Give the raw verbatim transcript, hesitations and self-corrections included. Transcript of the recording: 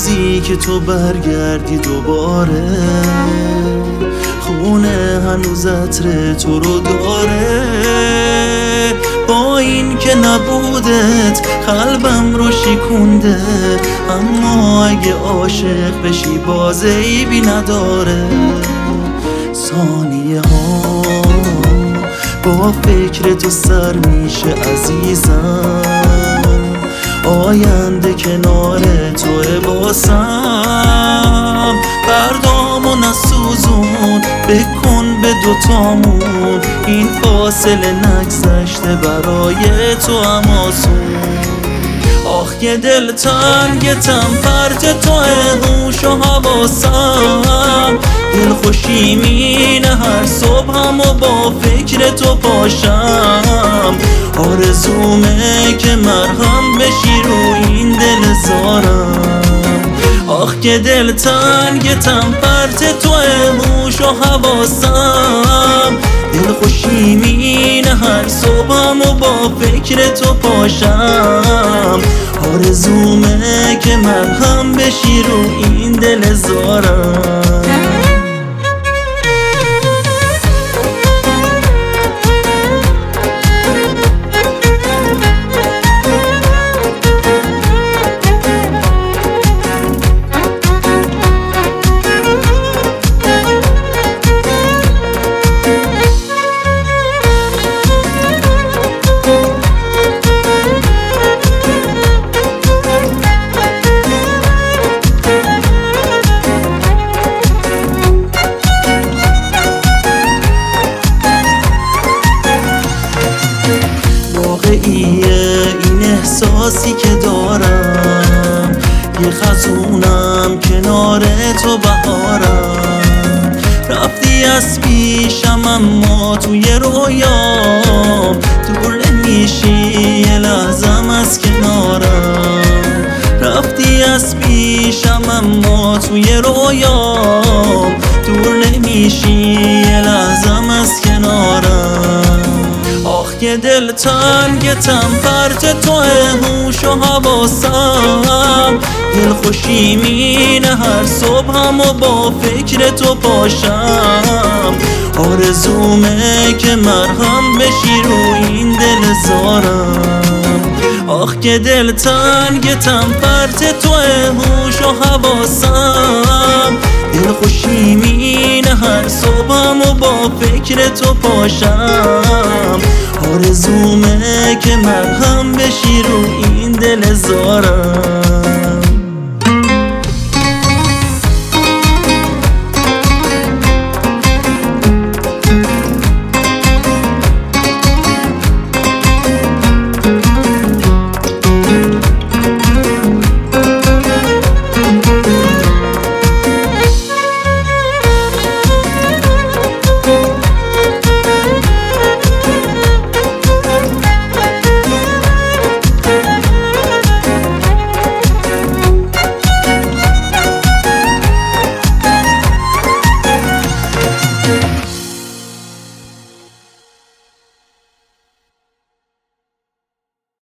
روزی که تو برگردی دوباره، خونه هنوز عطر تو رو داره. با این که نبودت قلبم رو شکونده، اما اگه عاشق بشی باز عیبی نداره. ثانیه ها با فکر تو سر میشه عزیزم، آینده کنار توه باسم. بردامو نسوزون بکن به دوتامون، این فاصله نگذشته برای تو هم آسون. آخ که دل تنگتم پرت توه هوش و حواسم، دل خوشی مینه هر صبحم و با فکر تو پاشم. آرزومه که مرهم بشی رو این دل زارم. آخ که دل تنگتم پرت توه هوش و حواسم، دل خوشی مینه هر صبحم و با فکر تو پاشم. آرزومه که مرهم بشی رو این دل زارم. این احساسی که دارم، یه خزونم کنار تو بهارم. رفتی از پیشم اما توی رویام، دور نمیشی یه لحظم از کنارم. رفتی از پیشم اما توی رویام، دور نمیشی یه لحظم از کنارم. آخ که دل تنگتم پرت توه هوش و حواسم، دل خوشی مینه هر صبحم و با فکر تو پاشم. آرزومه که مرهم بشی رو این دل زارم. آخ که دل تنگتم پرت توه هوش و حواسم، دل خوشی مینه هر صبحم و با فکر تو پاشم. آرزومه که مرهم بشی رو این دل زارم.